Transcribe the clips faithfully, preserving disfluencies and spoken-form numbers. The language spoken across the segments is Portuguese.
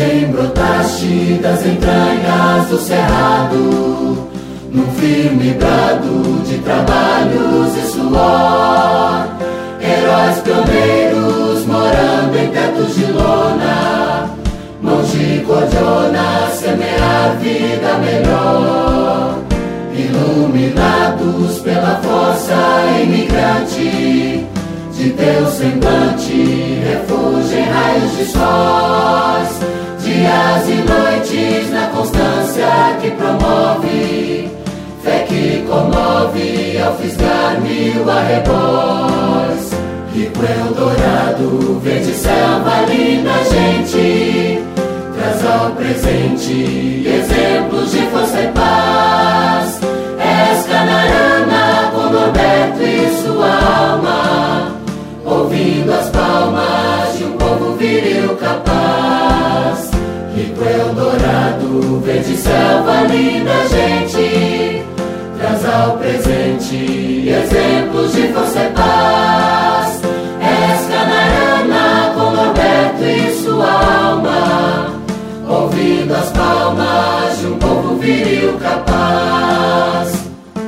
Virgem, brotaste das entranhas do cerrado, num firme brado de trabalhos e suor. Heróis pioneiros morando em tetos de lona, mãos de cordiona, semear vida melhor. Iluminados pela força imigrante de teu semblante, refúgio em raios de sóis, dias e noites na constância que promove, fé que comove ao fisgar mil arrebóis. Rico Eldorado, verde selva, linda gente, traz ao presente exemplos de força e paz. És Canarana com Norberto e sua alma, ouvindo as palmas de um povo viril capaz. Rico Eldorado, verde selva, linda gente, traz ao presente exemplos de força e paz. És Canarana com Norberto e sua alma, ouvindo as palmas de um povo viril capaz.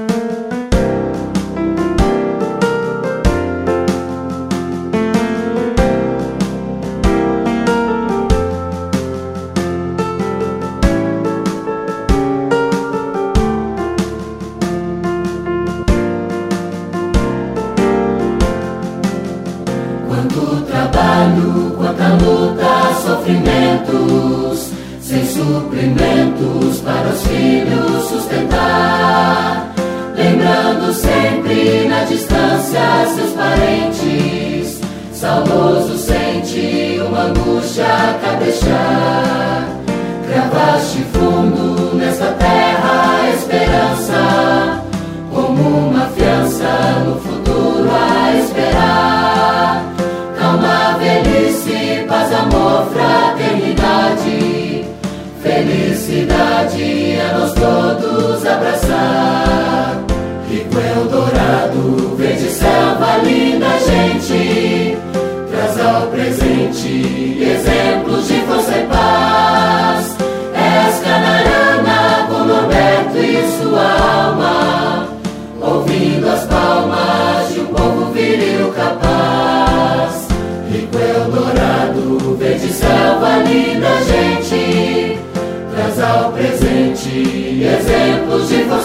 Quanto trabalho, quanta luta, sofrimentos, sem suprimentos para os filhos sustentar. Lembrando sempre na distância seus parentes, saudoso sente uma angústia a cabrejar. Cravaste fundo nesta terra a esperança, como uma fiança no futuro a esperar. Calma, velhice, paz, amor, fraternidade, felicidade a nós todos abraçar. Rico Eldorado, verde selva, linda gente, traz ao presente exemplos de força e paz. És Canarana com Norberto e sua alma, ouvindo as palmas de um povo viril capaz. Rico Eldorado, verde selva, linda gente, traz ao presente exemplos de força